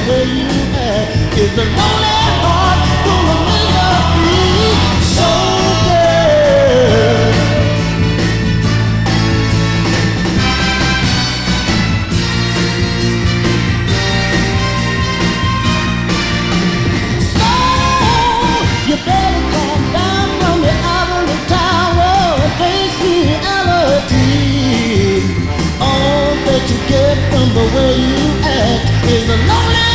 way you act is a lonely heart gonna make her feel so bad. So you better come down from the ivory tower and face reality. All that you get from the way you act is a lonely